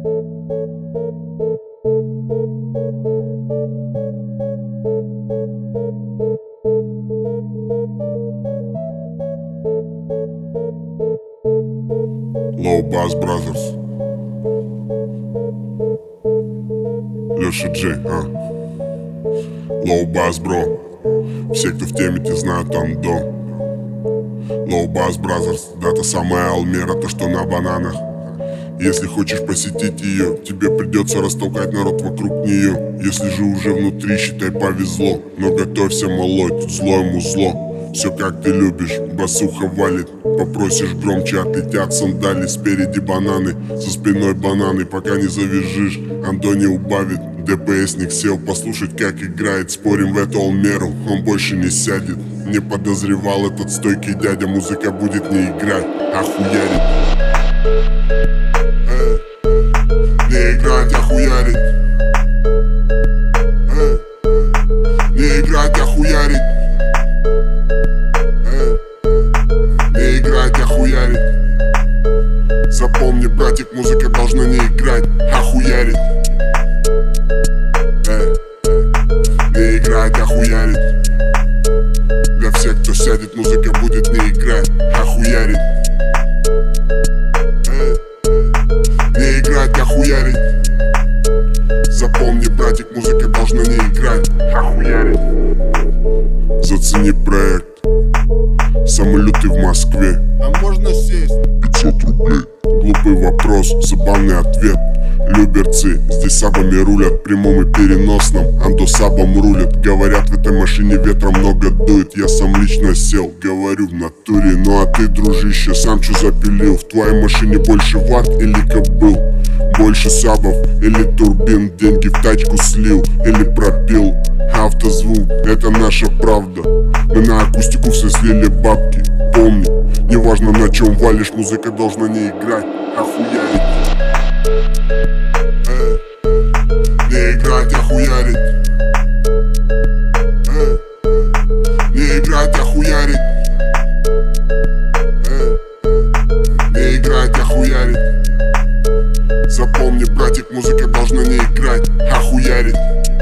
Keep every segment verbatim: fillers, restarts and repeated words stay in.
Low Bass Brothers, Леша Джей, а? Low Bass Bro. Все, кто в теме, те знают Андо. Low Bass Brothers, да, та самая Алмера, то, что на бананах. Если хочешь посетить ее, тебе придется растолкать народ вокруг нее. Если же уже внутри, считай, повезло. Но готовься, малой, тут зло ему зло. Все как ты любишь, басуха валит. Попросишь громче, отлетят сандали. Спереди бананы, за спиной бананы. Пока не завяжешь, Андо не убавит. ДПСник сел послушать, как играет. Спорим в эту Алмеру, он больше не сядет. Не подозревал этот стойкий дядя, музыка будет не играть, а хуярить. Э, не играть, а хуярить. Э, не играть, а хуярить. Не играть, а хуярить. Запомни, братик, музыка должна не играть, а хуярить. э, Не играть, а хуярить. Для всех, кто сядет, музыка будет не играть, а хуярить. э, Не играть, а хуярить. Запомни, братик, музыка должна не играть, а хуярить. Зацени проект. Самый лютый в Москве. А можно сесть? пятьсот рублей. Глупый вопрос, забавный ответ. Люберцы, здесь сабами рулят, прямом и переносном. Андо сабом рулят. Говорят, в этой машине ветра много дует. Я сам лично сел, говорю в натуре. Ну а ты, дружище, сам чё запилил? В твоей машине больше ватт или кобыл? Больше сабов или турбин? Деньги в тачку слил или пропил? Автозвук, это наша правда. Мы на акустику все слили бабки. Помни, неважно на чем валишь, музыка должна не играть, а хуярить. э, Не играть, а хуярить. э, Не играть, а хуярить. э, Не играть, а хуярить. Запомни, братик, музыка должна не играть, а хуярить.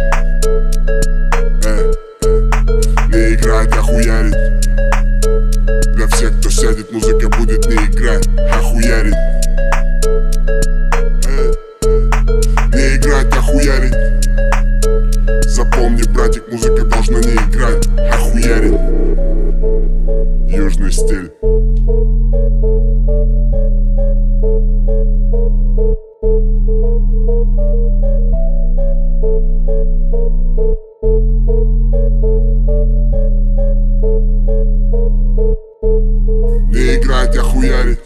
э, Не играть, а хуярить. Для всех, кто сядет, музыка будет не играть, а хуярить. э, Не играть, а хуярить. Запомни, братик, музыка должна не играть, а хуярить. Южный стиль. Не играть, а хуярить.